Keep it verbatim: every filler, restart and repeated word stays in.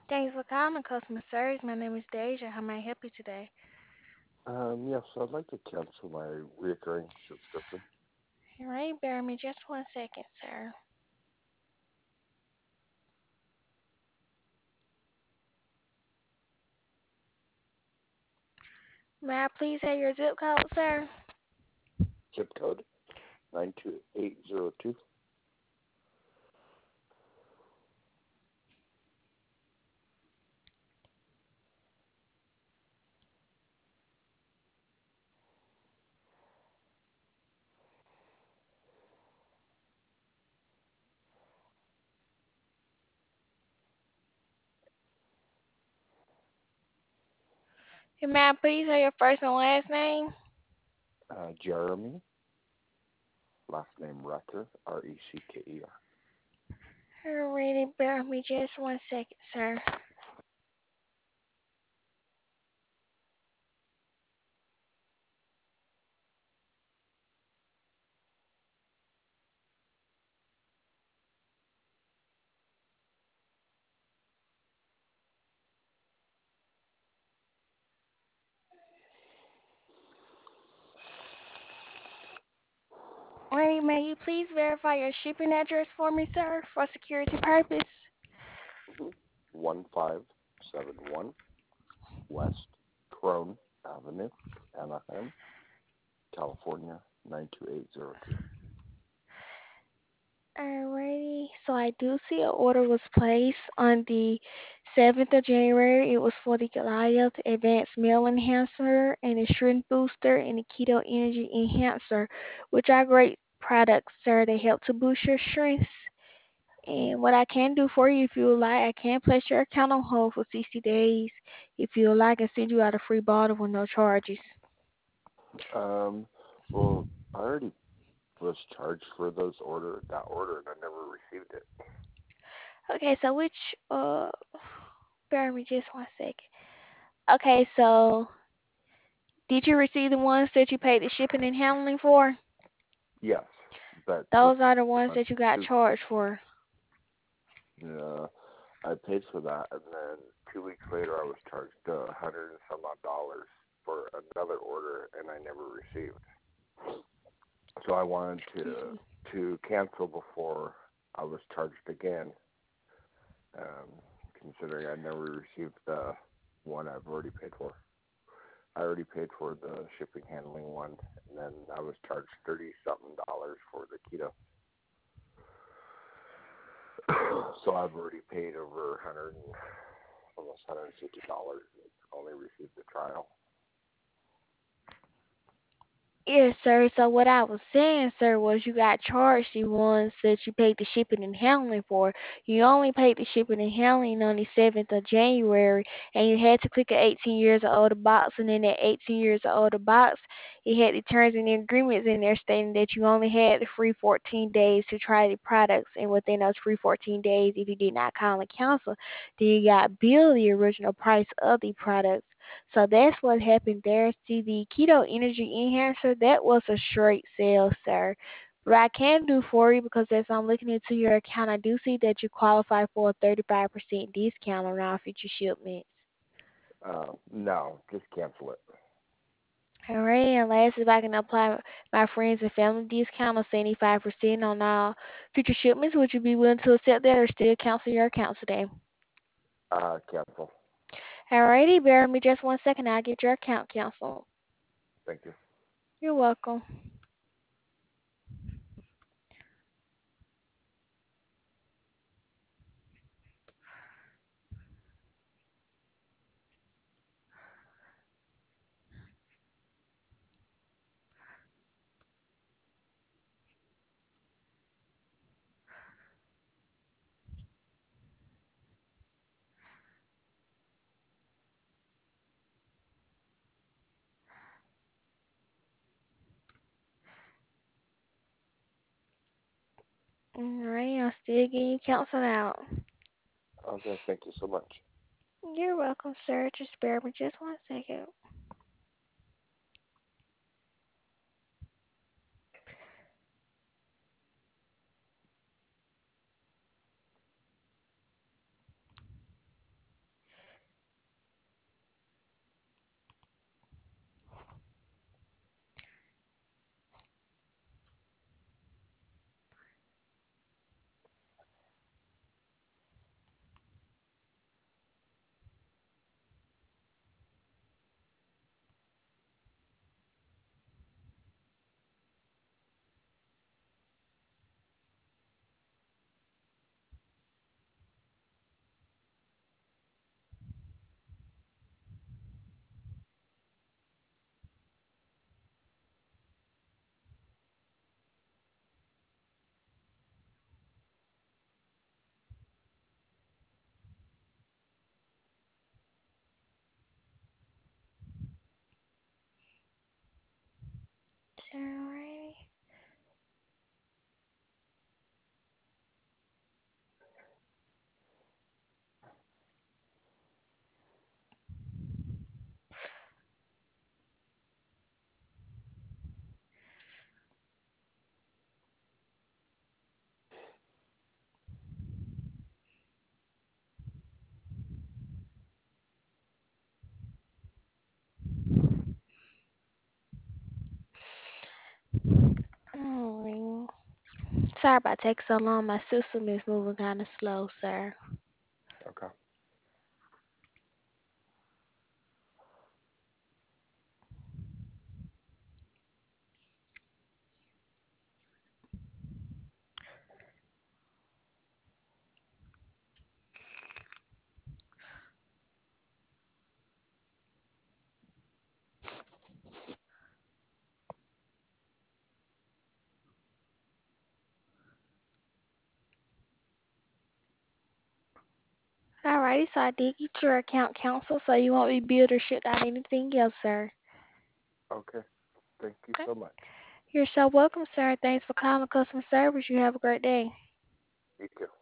Thanks for calling customer service. My name is Deja. How may I help you today? Um, yes, I'd like to cancel my reoccurring subscription. All right, bear me just one second, sir. May I please have your zip code, sir? Zip code nine two eight zero two. And may I please have your first and last name? Uh, Jeremy, last name Recker, R E C K E R. Alrighty, bear me just one second, sir. Alright, may you please verify your shipping address for me, sir, for security purpose? Mm-hmm. one five seven one West Crone Avenue, Anaheim, California, nine two eight zero two. Alrighty, so I do see an order was placed on the seventh of January. It was for the Goliath Advanced Meal Enhancer and the Shrimp Booster and the Keto Energy Enhancer, which are great products, sir. They help to boost your strength. And what I can do for you, if you would like, I can place your account on hold for sixty days. If you would like, I can send you out a free bottle with no charges. Um, well, I already was charged for those order that order, and I never received it. Okay, so which, uh, bear with me just one second. Okay, so did you receive the ones that you paid the shipping and handling for? Yes, but this Those are the ones month that you got two, charged for. uh, I paid for that, and then two weeks later, I was charged a hundred and some odd dollars for another order, and I never received. So I wanted to to cancel before I was charged again, um, considering I never received the one I've already paid for. I already paid for the shipping handling one, and then I was charged thirty something dollars for the keto. So I've already paid over a hundred and almost hundred and fifty dollars. Only received the trial. Yes, sir. So what I was saying, sir, was you got charged the ones that you paid the shipping and handling for. You only paid the shipping and handling on the seventh of January, and you had to click an eighteen years or older box, and in that eighteen years or older box, it had the terms and the agreements in there stating that you only had the free fourteen days to try the products, and within those free fourteen days, if you did not call and cancel, then you got billed the original price of the products. So that's what happened there. See, the Keto Energy Enhancer, that was a straight sale, sir. What I can do for you, because as I'm looking into your account, I do see that you qualify for a thirty-five percent discount on all future shipments. Uh, no, just cancel it. All right, and last, if I can apply my friends and family discount of seventy-five percent on all future shipments, would you be willing to accept that or still cancel your account today? Uh, cancel. Alrighty, bear with me just one second. I'll get your account canceled. Thank you. You're welcome. Alright, I'm still getting you canceled out. Okay, thank you so much. You're welcome, sir. Just bear with me just one second. Alrighty. Alright. Sorry about taking so long. My system is moving kind of slow, sir. Okay. Alrighty, so I did get your account counsel, so you won't be billed or shipped out anything else, sir. Okay. Thank you Okay. so much. You're so welcome, sir. Thanks for calling customer service. You have a great day. You too.